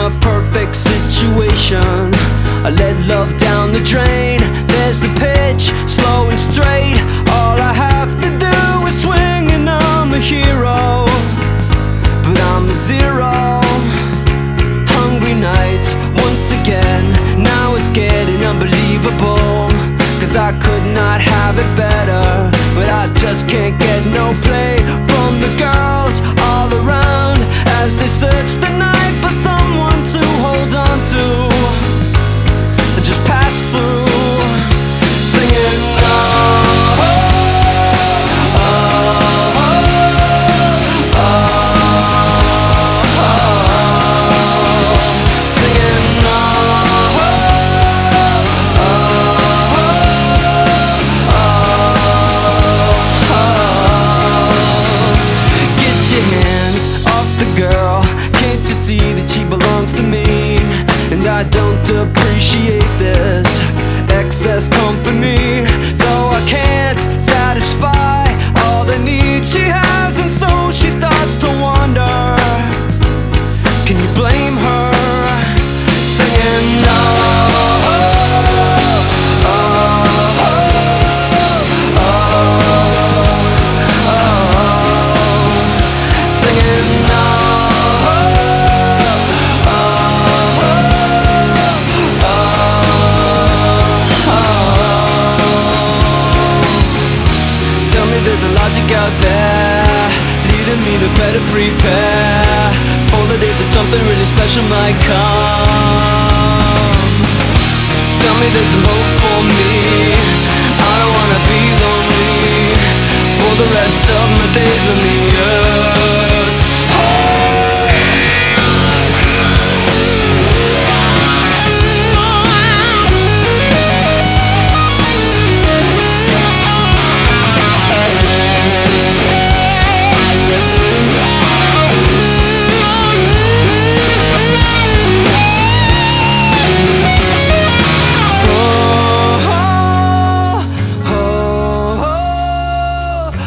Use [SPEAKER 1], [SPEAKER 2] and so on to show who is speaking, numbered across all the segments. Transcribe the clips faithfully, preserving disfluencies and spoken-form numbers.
[SPEAKER 1] a perfect situation. I let love down the drain. There's the pitch, slow and straight. All I have to do is swing and I'm a hero. But I'm a zero. Hungry nights, once again. Now it's getting unbelievable. Cause I could not have it better. But I just can't get no play from the girls all around as they search the night for someone to hold on to. I just pass through, singing oh, oh, oh, oh, oh, singing oh, oh, oh. Get your hands off the girl. Can't you see that she belongs to me? And I don't appreciate this excess company, so I can't satisfy all the needs she has, and so she starts to wonder. Can you blame her? Singing no. Oh, oh, oh, oh, singing no. There's a logic out there leading me to better prepare for the day that something really special might come. Tell me there's some hope for me. I don't wanna be lonely for the rest of my days on the earth.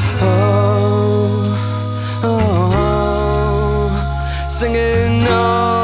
[SPEAKER 1] Singing no.